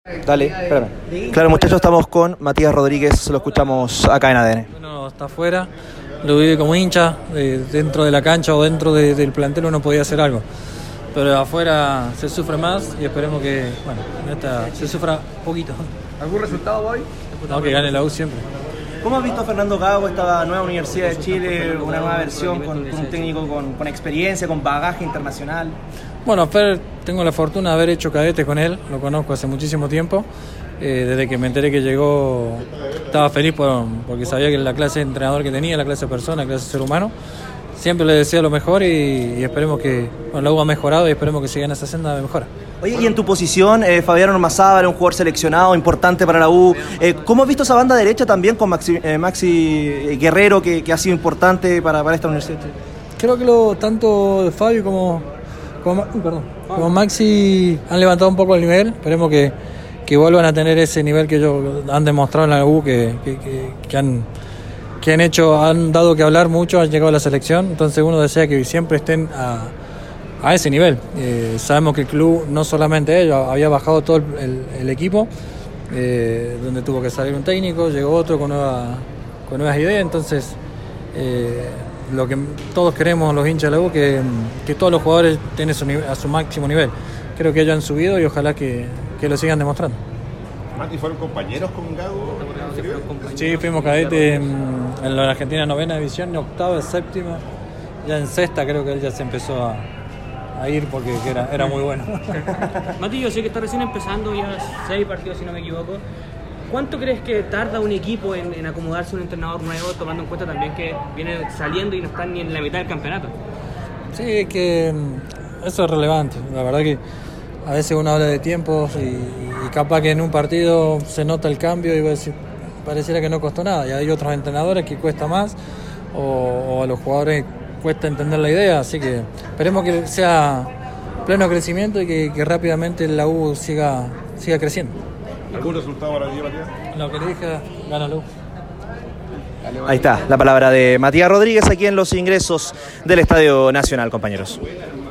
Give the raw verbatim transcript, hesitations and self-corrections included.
Dale, espérame. Claro, muchachos, estamos con Matías Rodríguez, lo escuchamos acá en A D N. Uno está afuera, lo vive como hincha, eh, dentro de la cancha o dentro de, del plantel uno podía hacer algo. Pero afuera se sufre más y esperemos que, bueno, en esta se sufra poquito. ¿Algún resultado hoy? No, que gane la U siempre. ¿Cómo has visto a Fernando Gago, esta nueva Universidad de Chile, una nueva versión con, con un técnico con, con experiencia, con bagaje internacional? Bueno, Fer, tengo la fortuna de haber hecho cadete con él, lo conozco hace muchísimo tiempo. Eh, desde que me enteré que llegó, estaba feliz por, porque sabía que la clase de entrenador que tenía, la clase de persona, la clase de ser humano. Siempre le deseo lo mejor y, y esperemos que, bueno, la U ha mejorado y esperemos que siga en esa senda de mejora. Oye, y en tu posición, eh, Fabián Ormazábal, un jugador seleccionado, importante para la U. Eh, ¿Cómo has visto esa banda derecha también con Maxi, eh, Maxi Guerrero, que, que ha sido importante para, para esta universidad? Creo que lo, tanto Fabio como, como, perdón, como Maxi han levantado un poco el nivel. Esperemos que, que vuelvan a tener ese nivel que ellos han demostrado en la U, que, que, que, que han... que han hecho, han dado que hablar mucho, han llegado a la selección, entonces uno desea que siempre estén a, a ese nivel. Eh, sabemos que el club, no solamente ellos, había bajado todo el, el, el equipo, eh, donde tuvo que salir un técnico, llegó otro con, nueva, con nuevas ideas, entonces eh, lo que todos queremos los hinchas de la U, que, que todos los jugadores estén a su, a su máximo nivel. Creo que ellos han subido y ojalá que, que lo sigan demostrando. Mati, ¿fueron compañeros con Gago? Sí, fuimos cadete en, en la Argentina novena división, octava, séptima, ya en sexta creo que él ya se empezó a, a ir porque era, era muy bueno. Mati, yo sé que está recién empezando, ya seis partidos si no me equivoco. ¿Cuánto crees que tarda un equipo en, en acomodarse a un entrenador nuevo, tomando en cuenta también que viene saliendo y no están ni en la mitad del campeonato? Sí, que eso es relevante, la verdad que a veces uno habla de tiempos y, y capaz que en un partido se nota el cambio y va a decir, pareciera que no costó nada. Y hay otros entrenadores que cuesta más o, o a los jugadores cuesta entender la idea. Así que esperemos que sea pleno crecimiento y que, que rápidamente la U siga, siga creciendo. ¿Algún resultado para ti, Matías? Lo que le dije, gana la U. Ahí está, la palabra de Matías Rodríguez aquí en los ingresos del Estadio Nacional, compañeros.